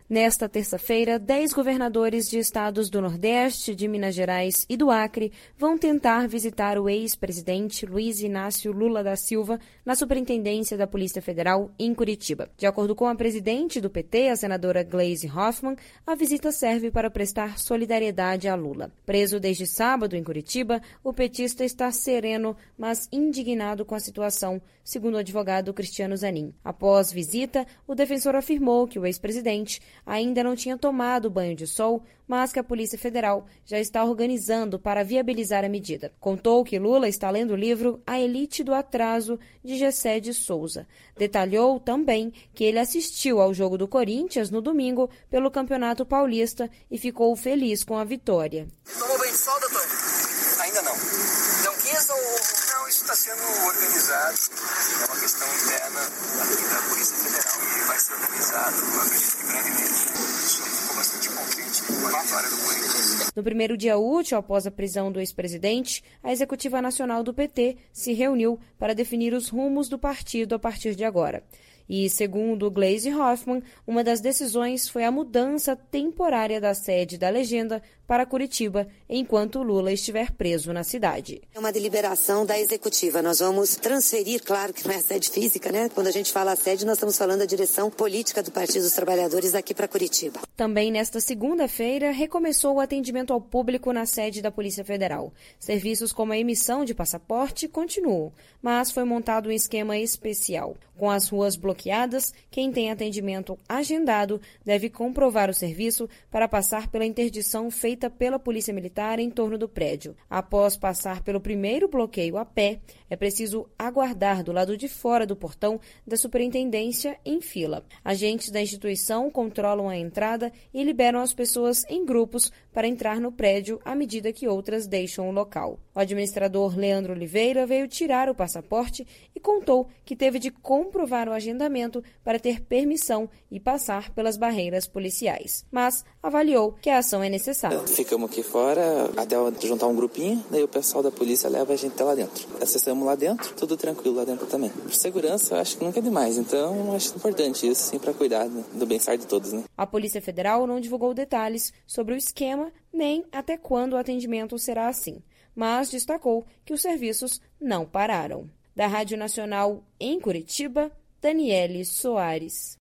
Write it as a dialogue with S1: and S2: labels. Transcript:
S1: Nesta terça-feira, 10 governadores de estados do Nordeste, de Minas Gerais e do Acre vão tentar visitar o ex-presidente Luiz Inácio Lula da Silva na Superintendência da Polícia Federal em Curitiba. De acordo com a presidente do PT, a senadora Gleisi Hoffmann, a visita serve para prestar solidariedade a Lula. Preso desde sábado em Curitiba, o petista está sereno, mas indignado com a situação, segundo o advogado Cristiano Zanin. Após visita, o defensor afirmou que o ex-presidente ainda não tinha tomado banho de sol, mas que a Polícia Federal já está organizando para viabilizar a medida. Contou que Lula está lendo o livro A Elite do Atraso, de Gessé de Souza. Detalhou também que ele assistiu ao jogo do Corinthians no domingo pelo Campeonato Paulista e ficou feliz com a vitória.
S2: Tomou banho de sol, doutor? Ainda não. Não quis ou... Não, isso está sendo organizado. É uma questão interna aqui da Polícia Federal e vai ser organizado, eu acredito que brevemente. Isso ficou bastante contente com a vitória do Corinthians.
S1: No primeiro dia útil, após a prisão do ex-presidente, a Executiva Nacional do PT se reuniu para definir os rumos do partido a partir de agora. E, segundo Gleisi Hoffmann, uma das decisões foi a mudança temporária da sede da legenda para Curitiba, enquanto Lula estiver preso na cidade.
S3: É uma deliberação da executiva. Nós vamos transferir, claro que não é sede física, né? Quando a gente fala sede, nós estamos falando da direção política do Partido dos Trabalhadores aqui para Curitiba.
S1: Também nesta segunda-feira, recomeçou o atendimento ao público na sede da Polícia Federal. Serviços como a emissão de passaporte continuam, mas foi montado um esquema especial. Com as ruas bloqueadas, quem tem atendimento agendado deve comprovar o serviço para passar pela interdição feita pela Polícia Militar em torno do prédio. Após passar pelo primeiro bloqueio a pé, é preciso aguardar do lado de fora do portão da superintendência em fila. Agentes da instituição controlam a entrada e liberam as pessoas em grupos para entrar no prédio à medida que outras deixam o local. O administrador Leandro Oliveira veio tirar o passaporte e contou que teve de comprovar o agendamento para ter permissão e passar pelas barreiras policiais, mas avaliou que a ação é necessária.
S4: Ficamos aqui fora até juntar um grupinho, daí o pessoal da polícia leva a gente até lá dentro. Acessamos lá dentro, tudo tranquilo lá dentro também. Por segurança, eu acho que nunca é demais, então acho importante isso, sim, para cuidar do bem-estar de todos, né?
S1: A Polícia Federal não divulgou detalhes sobre o esquema, nem até quando o atendimento será assim, mas destacou que os serviços não pararam. Da Rádio Nacional em Curitiba, Daniele Soares.